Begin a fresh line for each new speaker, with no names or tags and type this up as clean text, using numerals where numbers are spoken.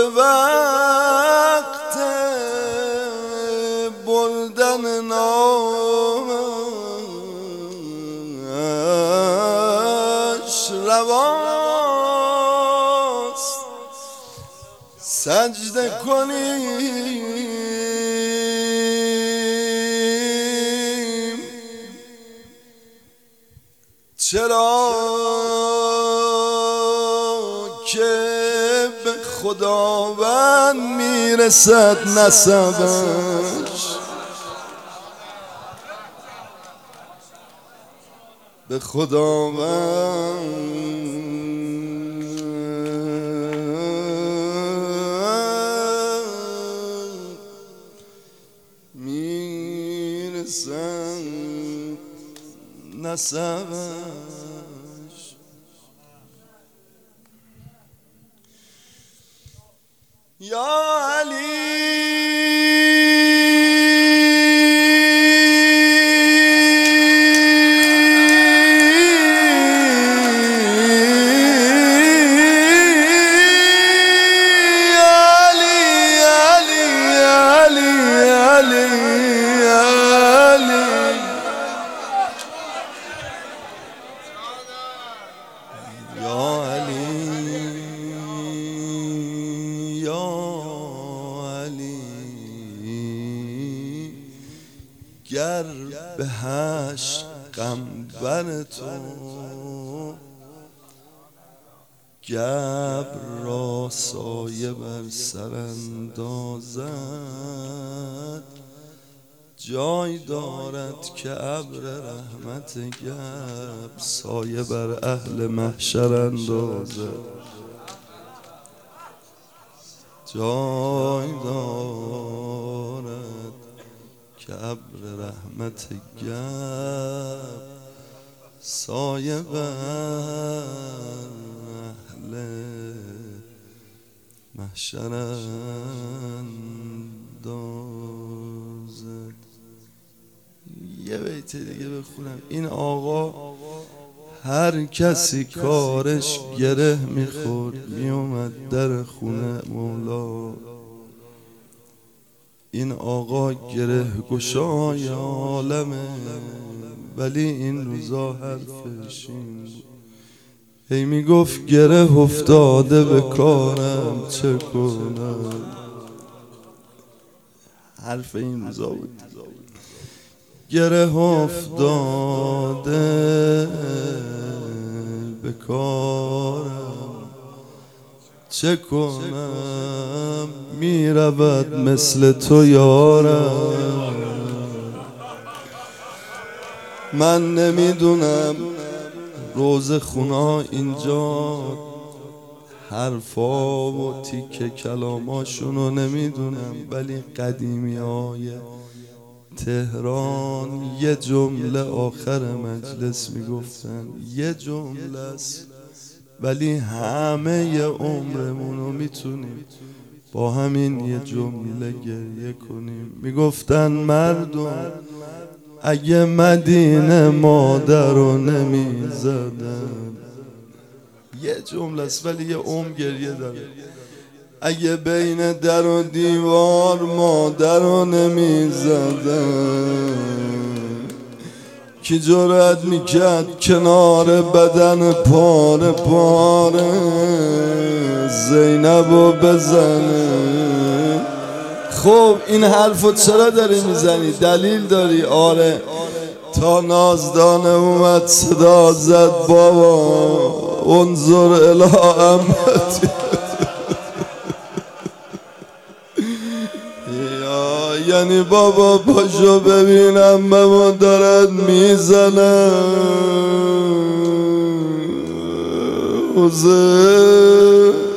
وقت بردن نامش رواست سجده کنیم چرا که به خداوند میرسد نسبش به خداوند میرسد نسبش یا علی گر به هشت قنبر تو گبر را سایه بر سر اندازد جای دارد که ابر رحمت گبر سایه بر اهل محشر اندازد جای دارد که ابر رحمت گبر سایه بر اهل محشر اندازد. یه بیت دیگه بخونم. این آقا هر کسی کارش گره میخورد میومد در خونه مولا. این آقا گره گشای عالمه ولی این روزا حرفش این بود هی میگفت گره افتاده به کارم چه کنم. حرف این روزا بود گره افتاده به کارم چه کنم میرود مثل تو یارم. من نمیدونم روز خونا اینجا حرفا و تیکه کلاماشونو نمیدونم ولی قدیمی های تهران یه جمله آخر مجلس میگفتن یه جمله است ولی همه ی عمرمونو میتونیم با همین یه جمله گریه کنیم. میگفتن مردم اگه مدینه مادرو نمیزدن یه جمله است ولی یه عمر گریه داره. اگه بین در و دیوار مادرو نمیزدن کی جرأت میکرد کنار بدن پاره پاره زینبو بزنه. خب این حرفو چرا داری میزنی؟ دلیل داری؟ آره. تا نازدانه اومد صدا زد بابا انظر الی امتی یعنی بابا پاشو ببینم ممو دارد میزنم.